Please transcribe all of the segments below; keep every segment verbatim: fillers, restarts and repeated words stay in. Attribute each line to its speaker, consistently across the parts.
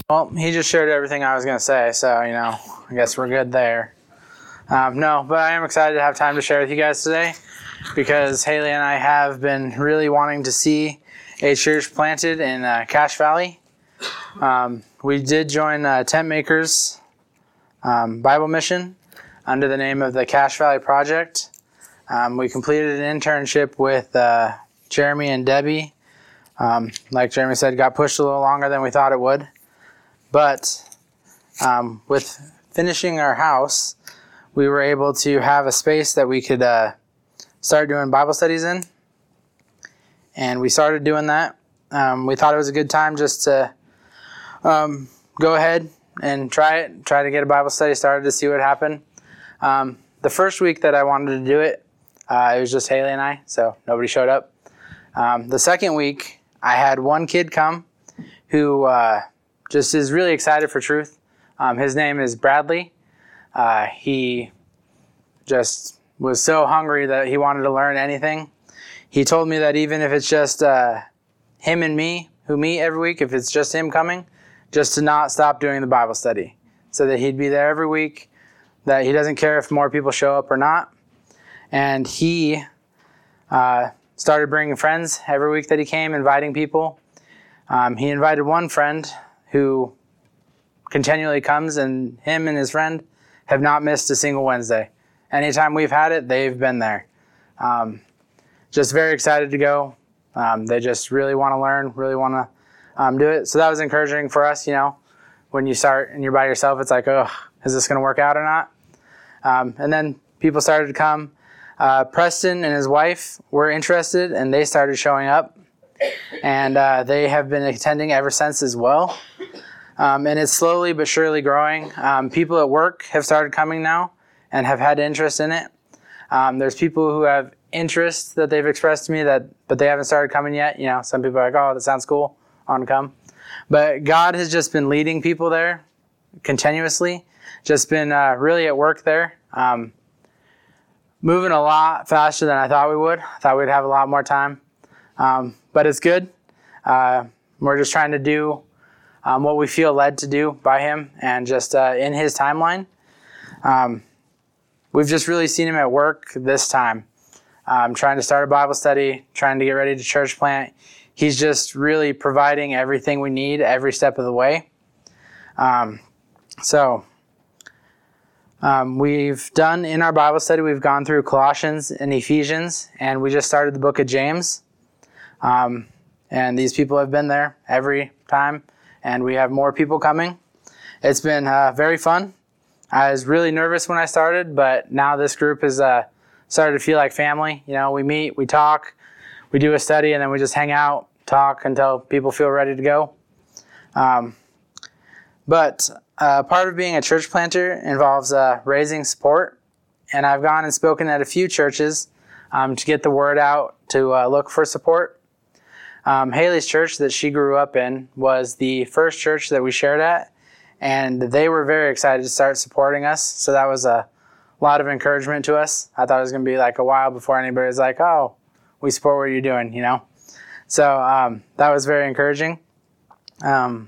Speaker 1: Well, he just shared everything I was going to say, so, you know, I guess we're good there. Um, no, but I am excited to have time to share with you guys today because Haley and I have been really wanting to see a church planted in uh, Cache Valley. Um, we did join uh, Tent Makers um, Bible Mission under the name of the Cache Valley Project. Um, we completed an internship with uh, Jeremy and Debbie. Um, like Jeremy said, got pushed a little longer than we thought it would. But um, with finishing our house, we were able to have a space that we could uh, start doing Bible studies in. And we started doing that. Um, we thought it was a good time just to um, go ahead and try it, try to get a Bible study started to see what happened. Um, the first week that I wanted to do it, uh, it was just Haley and I, so nobody showed up. Um, the second week, I had one kid come who... Uh, just is really excited for truth. Um, his name is Bradley. Uh, he just was so hungry that he wanted to learn anything. He told me that even if it's just uh, him and me who meet every week, if it's just him coming, just to not stop doing the Bible study. So that he'd be there every week, that he doesn't care if more people show up or not. And he uh, started bringing friends every week that he came, inviting people. Um, he invited one friend who continually comes, and him and his friend have not missed a single Wednesday. Anytime we've had it, they've been there. Um, just very excited to go. Um, they just really want to learn, really want to um, do it. So that was encouraging for us, you know. When you start and you're by yourself, it's like, oh, is this going to work out or not? Um, and then people started to come. Uh, Preston and his wife were interested, and they started showing up. And uh, they have been attending ever since as well. Um, and it's slowly but surely growing. Um, people at work have started coming now and have had interest in it. Um, there's people who have interest that they've expressed to me, that, but they haven't started coming yet. You know, some people are like, oh, that sounds cool. I want to come. But God has just been leading people there continuously. Just been uh, really at work there. Um, moving a lot faster than I thought we would. I thought we'd have a lot more time. Um, but it's good. Uh, we're just trying to do um, what we feel led to do by him and just uh, in his timeline. Um, we've just really seen him at work this time. Um, trying to start a Bible study, trying to get ready to church plant. He's just really providing everything we need every step of the way. Um, so um, we've done in our Bible study, we've gone through Colossians and Ephesians, and we just started the book of James. Um, and these people have been there every time, and we have more people coming. It's been uh, very fun. I was really nervous when I started, but now this group has uh, started to feel like family. You know, we meet, we talk, we do a study, and then we just hang out, talk until people feel ready to go. Um, but uh, part of being a church planter involves uh, raising support, and I've gone and spoken at a few churches um, to get the word out to uh, look for support. Um, Haley's church that she grew up in was the first church that we shared at, and they were very excited to start supporting us. So that was a lot of encouragement to us. I thought it was going to be like a while before anybody was like, oh, we support what you're doing, you know. So um, that was very encouraging. Um,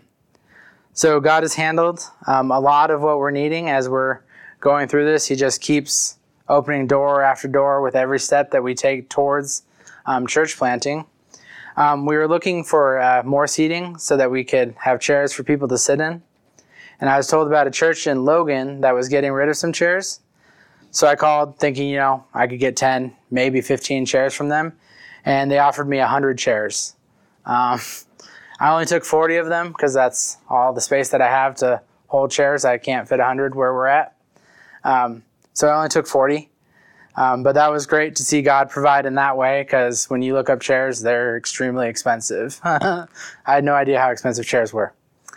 Speaker 1: so God has handled um, a lot of what we're needing as we're going through this. He just keeps opening door after door with every step that we take towards um, church planting. Um, we were looking for uh, more seating so that we could have chairs for people to sit in. And I was told about a church in Logan that was getting rid of some chairs. So I called thinking, you know, I could get ten, maybe fifteen chairs from them. And they offered me one hundred chairs. Um, I only took forty of them because that's all the space that I have to hold chairs. I can't fit one hundred where we're at. Um, so I only took forty. Um, but that was great to see God provide in that way, because when you look up chairs, they're extremely expensive. I had no idea how expensive chairs were.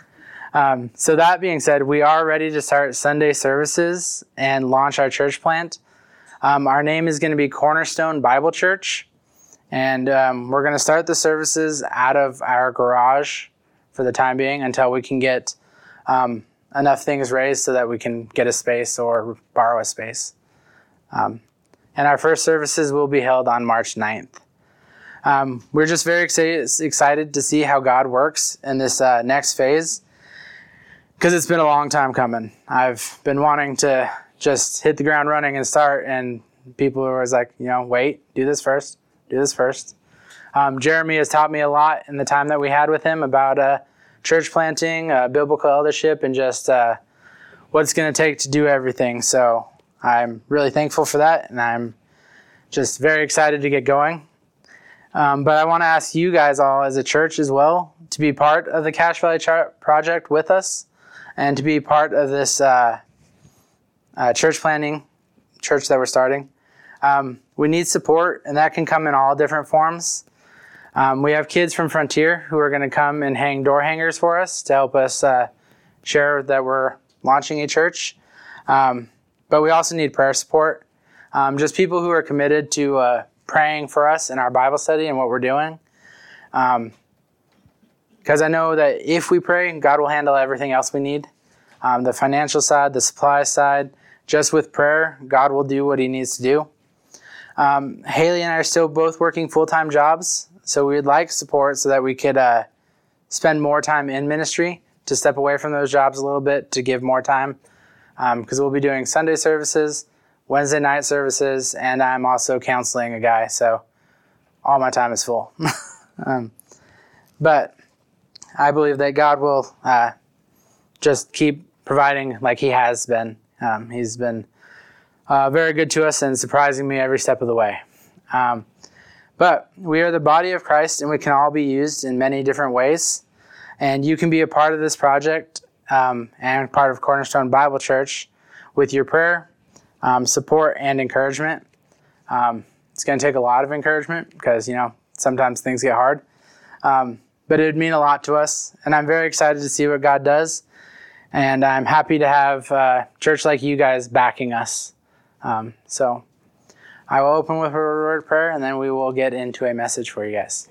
Speaker 1: Um, so that being said, we are ready to start Sunday services and launch our church plant. Um, our name is going to be Cornerstone Bible Church, and um, we're going to start the services out of our garage for the time being until we can get um, enough things raised so that we can get a space or borrow a space. Um, And our first services will be held on March ninth. Um, we're just very excited, excited to see how God works in this uh, next phase. because it's been a long time coming. I've been wanting to just hit the ground running and start, and people are always like, you know, wait, do this first, do this first. Um, Jeremy has taught me a lot in the time that we had with him about uh, church planting, uh, biblical eldership, and just uh, what it's going to take to do everything. So I'm really thankful for that, and I'm just very excited to get going. Um, but I want to ask you guys all as a church as well to be part of the Cache Valley Char- Project with us, and to be part of this uh, uh, church planting church that we're starting. Um, we need support, and that can come in all different forms. Um, we have kids from Frontier who are going to come and hang door hangers for us to help us uh, share that we're launching a church. Um, but we also need prayer support. Um, just people who are committed to uh, praying for us in our Bible study and what we're doing. Um, because I know that if we pray, God will handle everything else we need. Um, the financial side, the supply side, just with prayer, God will do what he needs to do. Um, Haley and I are still both working full-time jobs. So we would like support so that we could uh, spend more time in ministry, to step away from those jobs a little bit, to give more time. Because um, we'll be doing Sunday services, Wednesday night services, and I'm also counseling a guy. So all my time is full. um, but I believe that God will uh, just keep providing like he has been. Um, he's been uh, very good to us and surprising me every step of the way. Um, But we are the body of Christ, and we can all be used in many different ways. And you can be a part of this project um, and part of Cornerstone Bible Church with your prayer, um, support, and encouragement. Um, it's going to take a lot of encouragement because, you know, sometimes things get hard. Um, but it would mean a lot to us. And I'm very excited to see what God does. And I'm happy to have a church like you guys backing us. Um, so... I will open with a word of prayer, and then we will get into a message for you guys.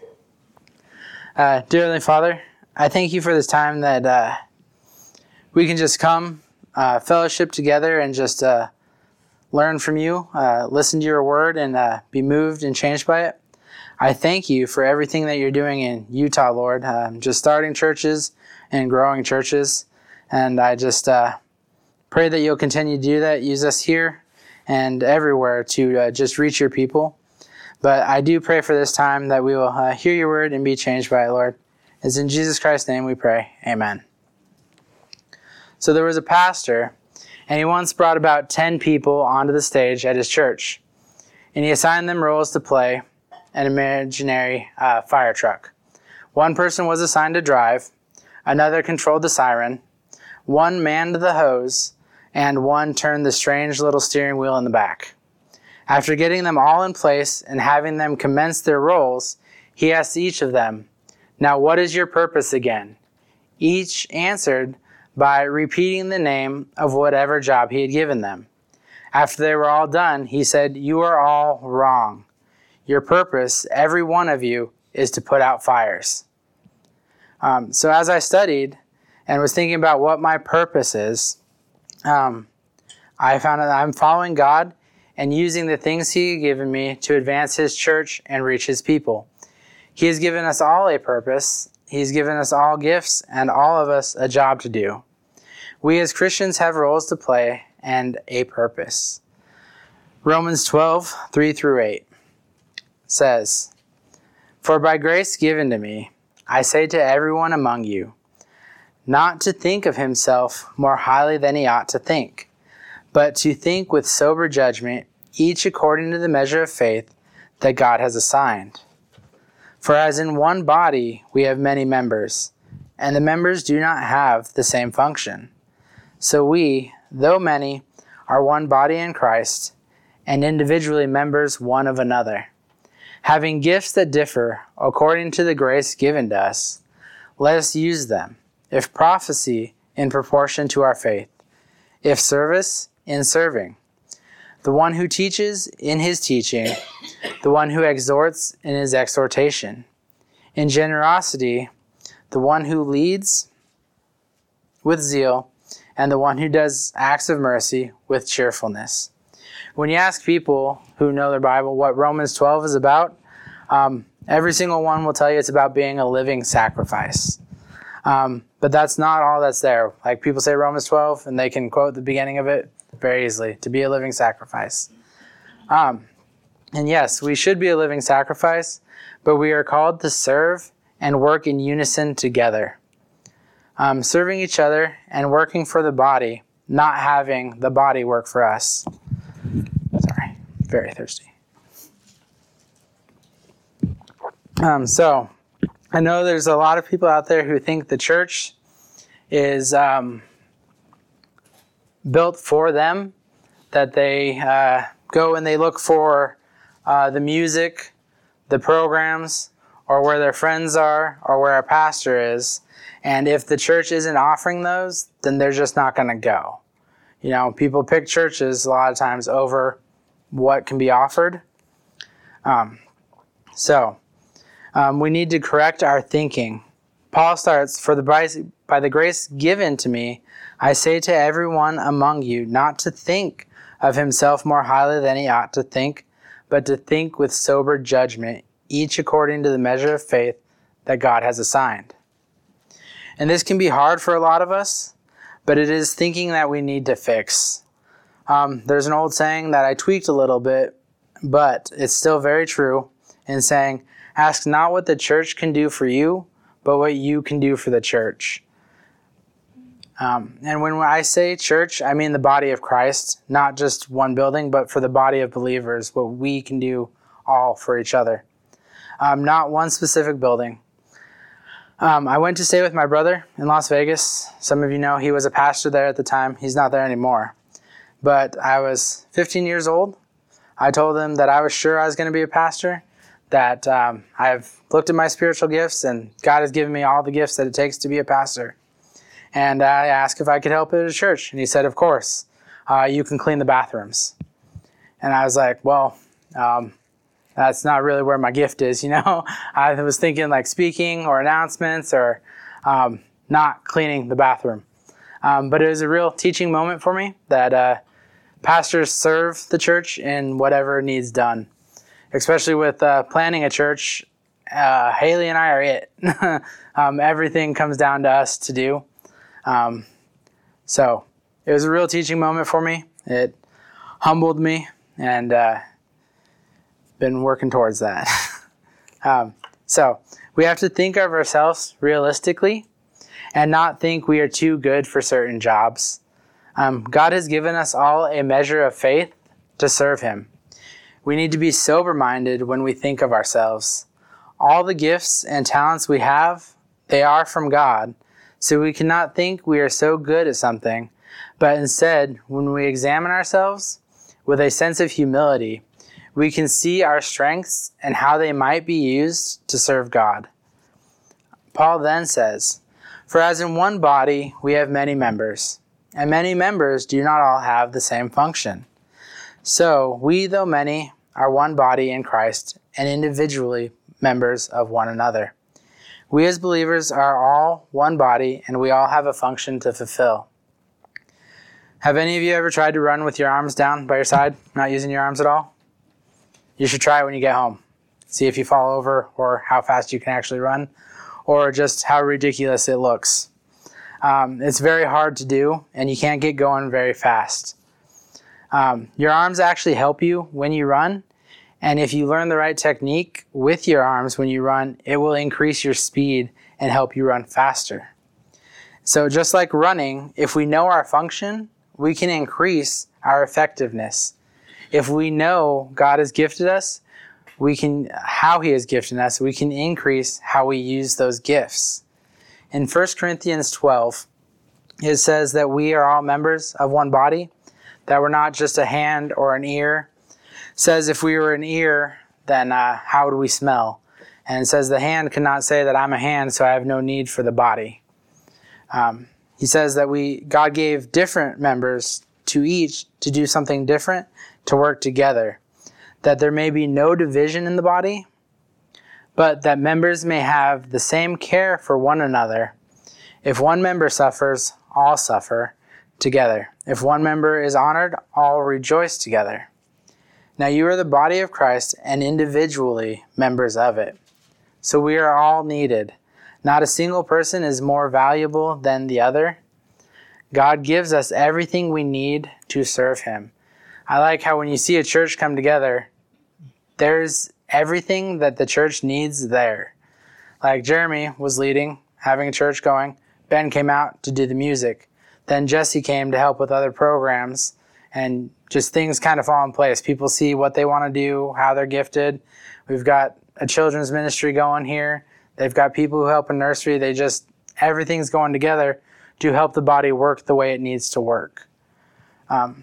Speaker 1: Uh, dear Heavenly Father, I thank you for this time that uh, we can just come, uh, fellowship together, and just uh, learn from you, uh, listen to your word, and uh, be moved and changed by it. I thank you for everything that you're doing in Utah, Lord, um, just starting churches and growing churches. And I just uh, pray that you'll continue to do that, use us here and everywhere to uh, just reach your people. But I do pray for this time that we will uh, hear your word and be changed by it, Lord. It's in Jesus Christ's name we pray. Amen. So there was a pastor, and he once brought about ten people onto the stage at his church. And he assigned them roles to play an imaginary uh, fire truck. One person was assigned to drive, another controlled the siren, one manned the hose, and one turned the strange little steering wheel in the back. After getting them all in place and having them commence their roles, he asked each of them, "Now what is your purpose again?" Each answered by repeating the name of whatever job he had given them. After they were all done, he said, "You are all wrong. Your purpose, every one of you, is to put out fires." Um, so as I studied and was thinking about what my purpose is, Um, I found that I'm following God and using the things he has given me to advance his church and reach his people. He has given us all a purpose. He's given us all gifts and all of us a job to do. We as Christians have roles to play and a purpose. Romans twelve, three through eight says, "For by grace given to me, I say to everyone among you, not to think of himself more highly than he ought to think, but to think with sober judgment, each according to the measure of faith that God has assigned. For as in one body we have many members, and the members do not have the same function. So we, though many, are one body in Christ, and individually members one of another, having gifts that differ according to the grace given to us. Let us use them. If prophecy, in proportion to our faith. If service, in serving. The one who teaches, in his teaching. The one who exhorts, in his exhortation. In generosity, the one who leads with zeal, and the one who does acts of mercy with cheerfulness." When you ask people who know their Bible what Romans twelve is about, um, every single one will tell you it's about being a living sacrifice. Um, but that's not all that's there. Like people say Romans twelve, and they can quote the beginning of it very easily, to be a living sacrifice. Um, and yes, we should be a living sacrifice, but we are called to serve and work in unison together. Um, serving each other and working for the body, not having the body work for us. Sorry, very thirsty. Um, so, I know there's a lot of people out there who think the church is um, built for them, that they uh, go and they look for uh, the music, the programs, or where their friends are, or where a pastor is. And if the church isn't offering those, then they're just not going to go. You know, people pick churches a lot of times over what can be offered. Um, so, um, we need to correct our thinking. Paul starts, For the by the grace given to me, I say to everyone among you, not to think of himself more highly than he ought to think, but to think with sober judgment, each according to the measure of faith that God has assigned. And this can be hard for a lot of us, but it is thinking that we need to fix. Um, there's an old saying that I tweaked a little bit, but it's still very true in saying, ask not what the church can do for you, but what you can do for the church. Um, and when I say church, I mean the body of Christ, not just one building, but for the body of believers, what we can do all for each other. Um, not one specific building. Um, I went to stay with my brother in Las Vegas. Some of you know he was a pastor there at the time. He's not there anymore. But I was fifteen years old. I told him that I was sure I was going to be a pastor, that um, I've looked at my spiritual gifts, and God has given me all the gifts that it takes to be a pastor. And I asked if I could help at a church. And he said, of course, uh, you can clean the bathrooms. And I was like, well, um, that's not really where my gift is, you know. I was thinking like speaking or announcements or um, not cleaning the bathroom. Um, but it was a real teaching moment for me that uh, pastors serve the church in whatever needs done. Especially with uh, planning a church, uh, Haley and I are it. um, everything comes down to us to do. Um, so it was a real teaching moment for me. It humbled me, and uh, been working towards that. um, so we have to think of ourselves realistically and not think we are too good for certain jobs. Um, God has given us all a measure of faith to serve him. We need to be sober-minded when we think of ourselves. All the gifts and talents we have, they are from God. So we cannot think we are so good at something, but instead, when we examine ourselves with a sense of humility, we can see our strengths and how they might be used to serve God. Paul then says, For as in one body we have many members, and many members do not all have the same function. So we, though many, are one body in Christ, and individually members of one another. We as believers are all one body, and we all have a function to fulfill. Have any of you ever tried to run with your arms down by your side, not using your arms at all? You should try it when you get home. See if you fall over or how fast you can actually run, or just how ridiculous it looks. Um, it's very hard to do, and you can't get going very fast. Um, your arms actually help you when you run, and if you learn the right technique with your arms when you run, it will increase your speed and help you run faster. So just like running, if we know our function, we can increase our effectiveness. If we know God has gifted us, we can, how he has gifted us, we can increase how we use those gifts. In First Corinthians twelve, it says that we are all members of one body, that we're not just a hand or an ear. It says if we were an ear, then uh, how would we smell? And it says the hand cannot say that I'm a hand, so I have no need for the body. Um, he says that we God gave different members to each to do something different, to work together, that there may be no division in the body, but that members may have the same care for one another. If one member suffers, all suffer together. If one member is honored, all rejoice together. Now you are the body of Christ and individually members of it. So we are all needed. Not a single person is more valuable than the other. God gives us everything we need to serve him. I like how when you see a church come together, there's everything that the church needs there. Like Jeremy was leading, having a church going. Ben came out to do the music. Then Jesse came to help with other programs, and just things kind of fall in place. People see what they want to do, how they're gifted. We've got a children's ministry going here. They've got people who help in nursery. They just, everything's going together to help the body work the way it needs to work. Um,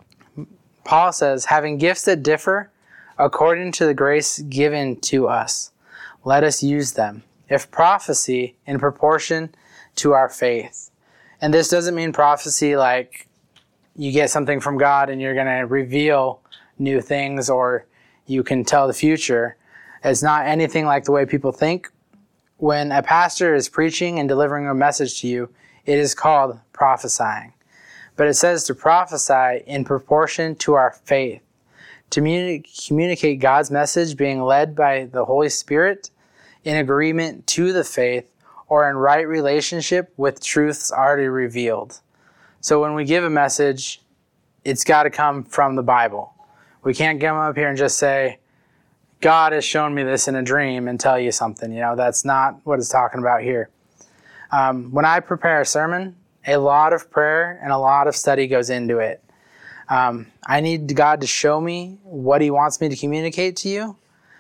Speaker 1: Paul says, having gifts that differ according to the grace given to us, let us use them. If prophecy, in proportion to our faith. And this doesn't mean prophecy like you get something from God and you're going to reveal new things or you can tell the future. It's not anything like the way people think. When a pastor is preaching and delivering a message to you, it is called prophesying. But it says to prophesy in proportion to our faith. To communi- communicate God's message being led by the Holy Spirit in agreement to the faith or in right relationship with truths already revealed. So when we give a message, it's got to come from the Bible. We can't come up here and just say, God has shown me this in a dream and tell you something. You know, that's not what it's talking about here. Um, when I prepare a sermon, a lot of prayer and a lot of study goes into it. Um, I need God to show me what he wants me to communicate to you,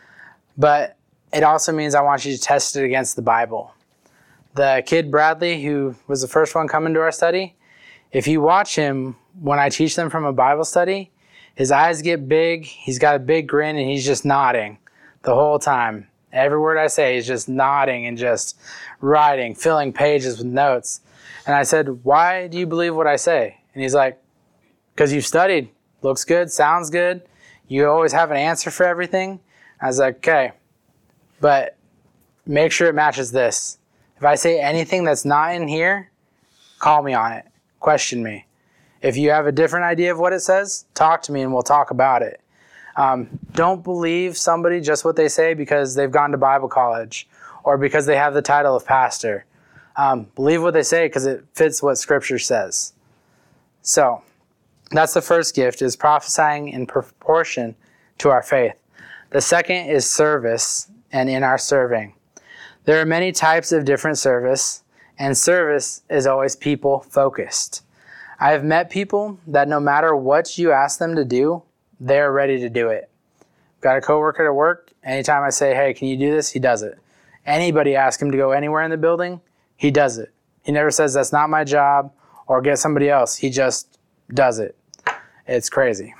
Speaker 1: but it also means I want you to test it against the Bible. The kid Bradley, who was the first one coming to our study, if you watch him when I teach them from a Bible study, his eyes get big, he's got a big grin, and he's just nodding the whole time. Every word I say, he's just nodding and just writing, filling pages with notes. And I said, why do you believe what I say? And he's like, because you've studied. Looks good, sounds good. You always have an answer for everything. I was like, okay, but make sure it matches this. If I say anything that's not in here, call me on it. Question me. If you have a different idea of what it says, talk to me and we'll talk about it. Um, don't believe somebody just what they say because they've gone to Bible college or because they have the title of pastor. Um, believe what they say because it fits what Scripture says. So that's the first gift, is prophesying in proportion to our faith. The second is service and in our serving. There are many types of different service, and service is always people-focused. I have met people that no matter what you ask them to do, they're ready to do it. Got a coworker at work, anytime I say, hey, can you do this? He does it. Anybody ask him to go anywhere in the building, he does it. He never says, that's not my job, or get somebody else. He just does it. It's crazy.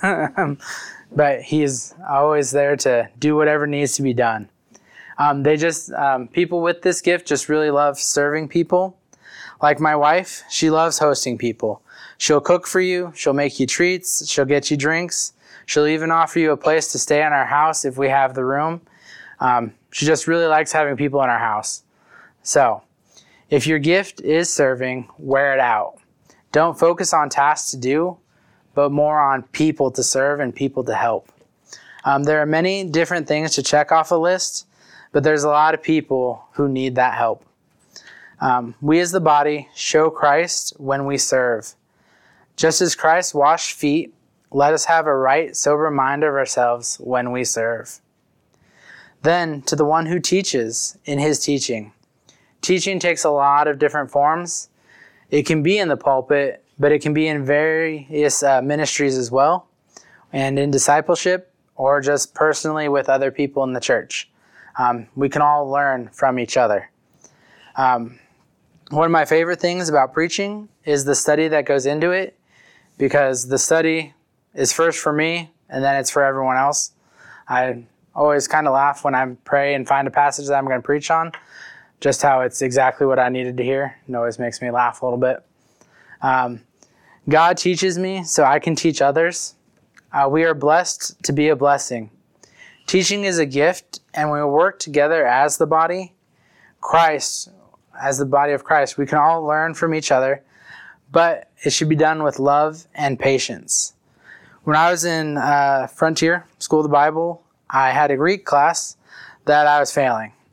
Speaker 1: But he's always there to do whatever needs to be done. Um, they just, um, people with this gift just really love serving people. Like my wife, she loves hosting people. She'll cook for you. She'll make you treats. She'll get you drinks. She'll even offer you a place to stay in our house if we have the room. Um, she just really likes having people in our house. So if your gift is serving, wear it out. Don't focus on tasks to do, but more on people to serve and people to help. Um, there are many different things to check off a list, but there's a lot of people who need that help. Um, we as the body show Christ when we serve. Just as Christ washed feet, let us have a right, sober mind of ourselves when we serve. Then, to the one who teaches in his teaching. Teaching takes a lot of different forms. It can be in the pulpit, but it can be in various uh, ministries as well, and in discipleship, or just personally with other people in the church. Um, we can all learn from each other. Um, one of my favorite things about preaching is the study that goes into it, because the study is first for me, and then it's for everyone else. I always kind of laugh when I pray and find a passage that I'm going to preach on, just how it's exactly what I needed to hear. It always makes me laugh a little bit. Um, God teaches me so I can teach others. Uh, we are blessed to be a blessing. Teaching is a gift, and when we work together as the body, Christ, as the body of Christ, we can all learn from each other, but it should be done with love and patience. When I was in uh, Frontier School of the Bible, I had a Greek class that I was failing.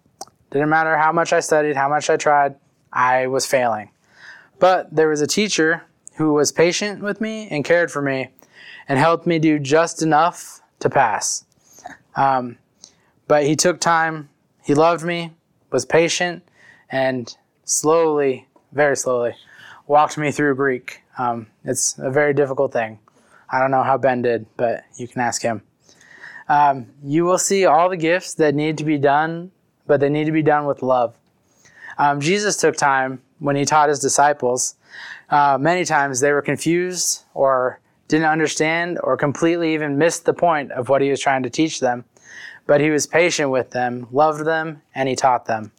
Speaker 1: Didn't matter how much I studied, how much I tried, I was failing. But there was a teacher who was patient with me and cared for me and helped me do just enough to pass. Um, but he took time, he loved me, was patient, and slowly, very slowly, walked me through Greek. Um, it's a very difficult thing. I don't know how Ben did, but you can ask him. Um, you will see all the gifts that need to be done, but they need to be done with love. Um, Jesus took time when he taught his disciples. Uh, many times they were confused or didn't understand or completely even missed the point of what he was trying to teach them. But he was patient with them, loved them, and he taught them.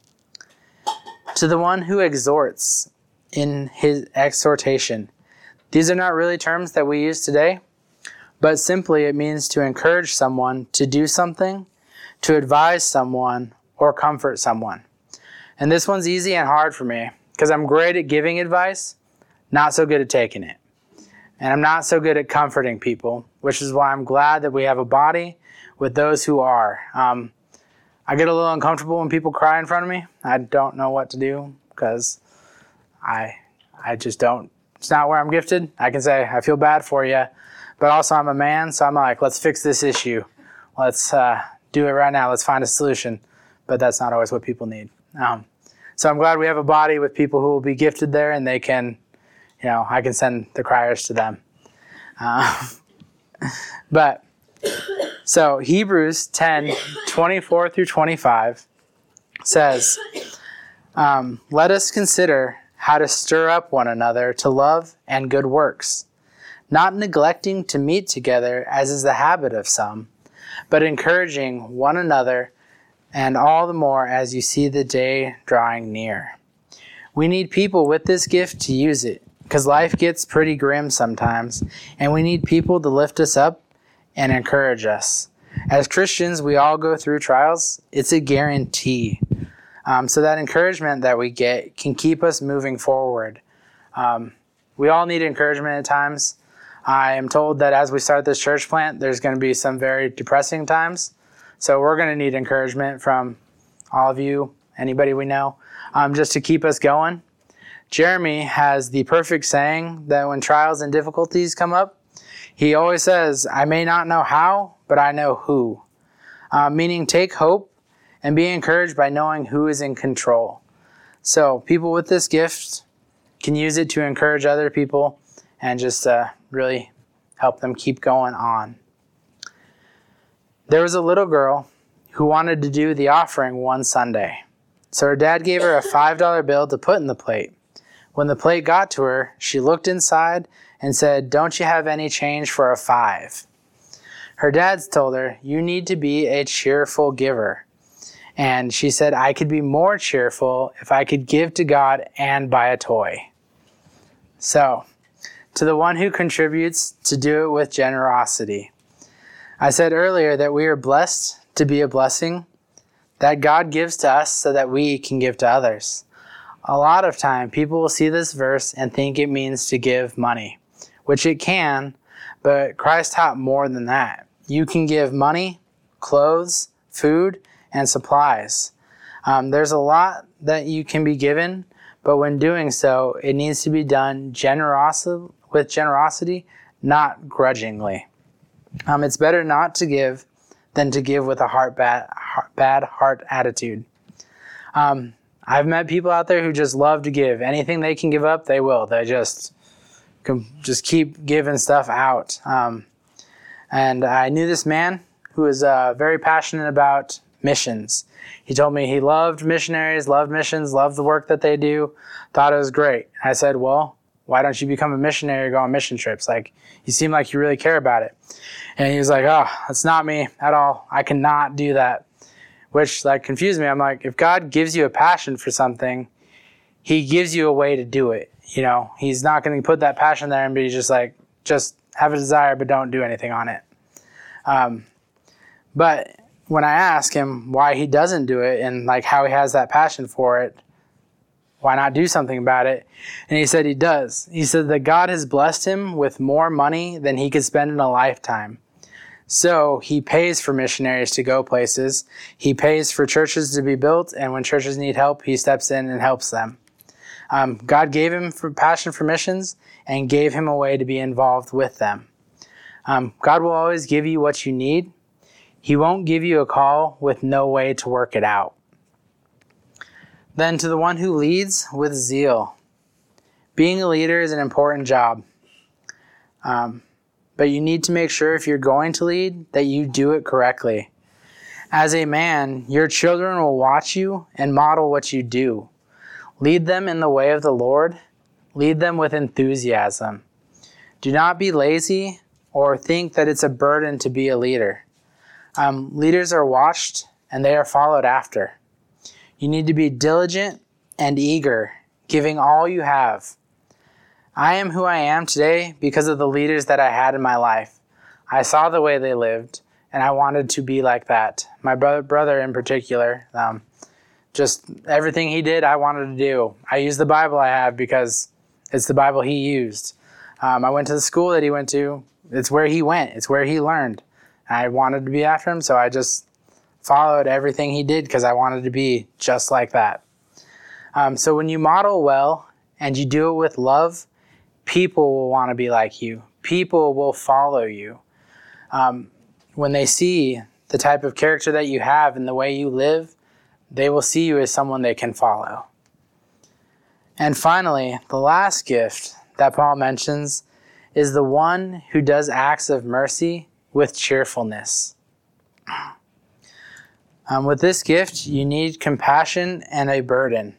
Speaker 1: To the one who exhorts in his exhortation. These are not really terms that we use today, but simply it means to encourage someone to do something, to advise someone, or comfort someone. And this one's easy and hard for me because I'm great at giving advice, not so good at taking it. And I'm not so good at comforting people, which is why I'm glad that we have a body with those who are. Um, I get a little uncomfortable when people cry in front of me. I don't know what to do because I I just don't. It's not where I'm gifted. I can say, I feel bad for you. But also I'm a man, so I'm like, let's fix this issue. Let's uh, do it right now. Let's find a solution. But that's not always what people need. Um, so I'm glad we have a body with people who will be gifted there and they can, you know, I can send the criers to them. Uh, but, so Hebrews ten, twenty-four through twenty-five says, um, let us consider how to stir up one another to love and good works, not neglecting to meet together as is the habit of some, but encouraging one another, and all the more as you see the day drawing near. We need people with this gift to use it, because life gets pretty grim sometimes, and we need people to lift us up and encourage us. As Christians, we all go through trials. It's a guarantee. Um, so that encouragement that we get can keep us moving forward. Um, we all need encouragement at times. I am told that as we start this church plant, there's going to be some very depressing times. So we're going to need encouragement from all of you, anybody we know, um, just to keep us going. Jeremy has the perfect saying that when trials and difficulties come up, he always says, I may not know how, but I know who. Uh, meaning take hope and be encouraged by knowing who is in control. So people with this gift can use it to encourage other people and just uh, really help them keep going on. There was a little girl who wanted to do the offering one Sunday. So her dad gave her a five dollar bill to put in the plate. When the plate got to her, she looked inside and said, don't you have any change for a five? Her dad told her, you need to be a cheerful giver. And she said, I could be more cheerful if I could give to God and buy a toy. So, to the one who contributes, to do it with generosity. I said earlier that we are blessed to be a blessing that God gives to us so that we can give to others. A lot of time, people will see this verse and think it means to give money, which it can, but Christ taught more than that. You can give money, clothes, food, and supplies. Um, there's a lot that you can be given, but when doing so, it needs to be done generosi- with generosity, not grudgingly. Um, it's better not to give than to give with a heart bad, heart, bad heart attitude. Um, I've met people out there who just love to give. Anything they can give up, they will. They just can just keep giving stuff out. Um, and I knew this man who was uh, very passionate about missions. He told me he loved missionaries, loved missions, loved the work that they do, thought it was great. I said, well, why don't you become a missionary or go on mission trips? Like, you seem like you really care about it. And he was like, oh, that's not me at all. I cannot do that. Which, like, confused me. I'm like, if God gives you a passion for something, he gives you a way to do it. You know, he's not going to put that passion there and be just like, just have a desire, but don't do anything on it. Um, but when I ask him why he doesn't do it and like how he has that passion for it, why not do something about it? And he said he does. He said that God has blessed him with more money than he could spend in a lifetime. So he pays for missionaries to go places. He pays for churches to be built, and when churches need help, he steps in and helps them. Um, God gave him for passion for missions and gave him a way to be involved with them. Um, God will always give you what you need. He won't give you a call with no way to work it out. Then to the one who leads with zeal. Being a leader is an important job. Um, but you need to make sure if you're going to lead that you do it correctly. As a man, your children will watch you and model what you do. Lead them in the way of the Lord. Lead them with enthusiasm. Do not be lazy or think that it's a burden to be a leader. Um, leaders are watched and they are followed after. You need to be diligent and eager, giving all you have. I am who I am today because of the leaders that I had in my life. I saw the way they lived, and I wanted to be like that. My brother, brother in particular, um, just everything he did, I wanted to do. I use the Bible I have because it's the Bible he used. Um, I went to the school that he went to. It's where he went. It's where he learned. I wanted to be after him, so I just followed everything he did because I wanted to be just like that. Um, so when you model well and you do it with love, people will want to be like you. People will follow you. Um, when they see the type of character that you have and the way you live, they will see you as someone they can follow. And finally, the last gift that Paul mentions is the one who does acts of mercy with cheerfulness. Um, with this gift, you need compassion and a burden.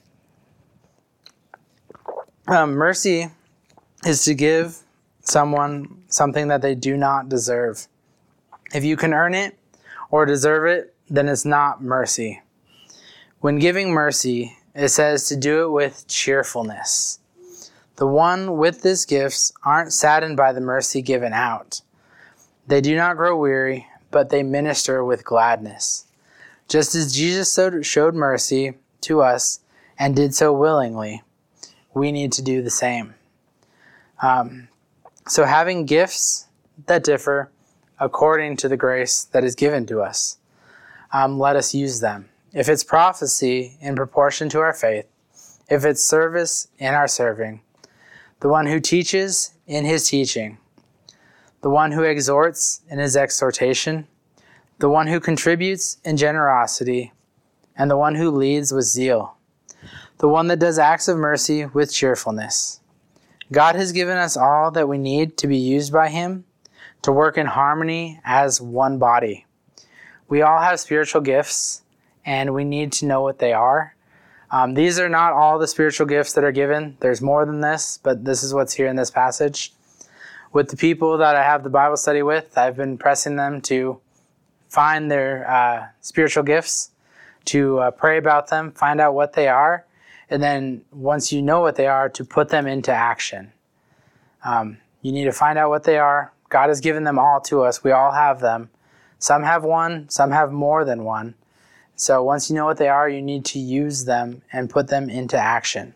Speaker 1: Um, mercy is to give someone something that they do not deserve. If you can earn it or deserve it, then it's not mercy. When giving mercy, it says to do it with cheerfulness. The one with these gifts aren't saddened by the mercy given out. They do not grow weary, but they minister with gladness. Just as Jesus showed mercy to us and did so willingly, we need to do the same. Um, so having gifts that differ according to the grace that is given to us, um, let us use them. If it's prophecy, in proportion to our faith. If it's service, in our serving. The one who teaches, in his teaching. The one who exhorts, in his exhortation. The one who contributes in generosity. And the one who leads with zeal. The one that does acts of mercy with cheerfulness. God has given us all that we need to be used by him to work in harmony as one body. We all have spiritual gifts, and we need to know what they are. Um, these are not all the spiritual gifts that are given. There's more than this, but this is what's here in this passage. With the people that I have the Bible study with, I've been pressing them to find their uh, spiritual gifts, to uh, pray about them, find out what they are, and then once you know what they are, to put them into action. Um, you need to find out what they are. God has given them all to us. We all have them. Some have one, some have more than one. So once you know what they are, you need to use them and put them into action.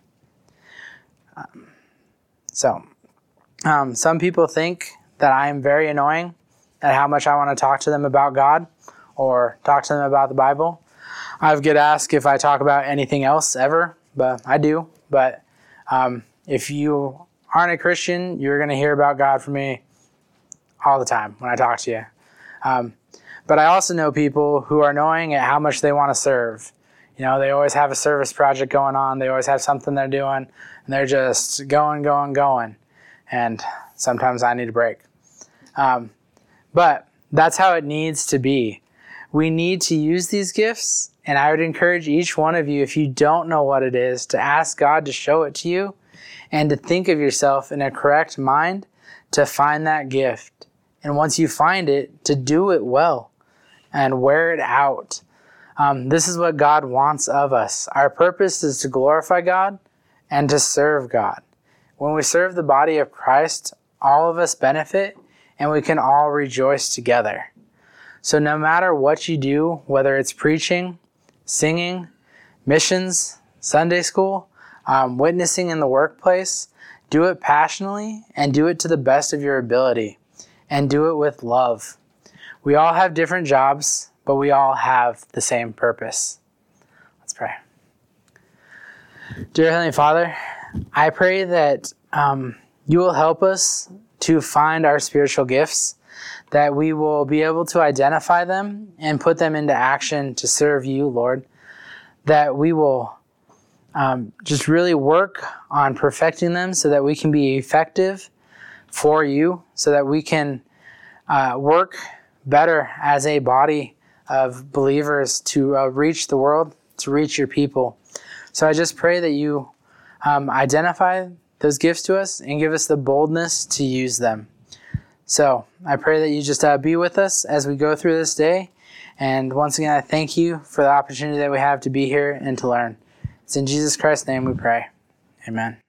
Speaker 1: Um, so um, some people think that I am very annoying at how much I want to talk to them about God or talk to them about the Bible. I get asked if I talk about anything else ever, but I do. But um, if you aren't a Christian, you're going to hear about God from me all the time when I talk to you. Um, but I also know people who are annoying at how much they want to serve. You know, they always have a service project going on. They always have something they're doing, and they're just going, going, going. And sometimes I need a break. Um, but that's how it needs to be. We need to use these gifts, and I would encourage each one of you, if you don't know what it is, to ask God to show it to you and to think of yourself in a correct mind to find that gift. And once you find it, to do it well and wear it out. Um, this is what God wants of us. Our purpose is to glorify God and to serve God. When we serve the body of Christ, all of us benefit and we can all rejoice together. So no matter what you do, whether it's preaching, singing, missions, Sunday school, um, witnessing in the workplace, do it passionately and do it to the best of your ability and do it with love. We all have different jobs, but we all have the same purpose. Let's pray. Dear Heavenly Father, I pray that um, you will help us to find our spiritual gifts, that we will be able to identify them and put them into action to serve you, Lord, that we will um, just really work on perfecting them so that we can be effective for you, so that we can uh, work better as a body of believers to uh, reach the world, to reach your people. So I just pray that you um, identify those gifts to us and give us the boldness to use them. So I pray that you just uh, be with us as we go through this day. And once again, I thank you for the opportunity that we have to be here and to learn. It's in Jesus Christ's name we pray. Amen.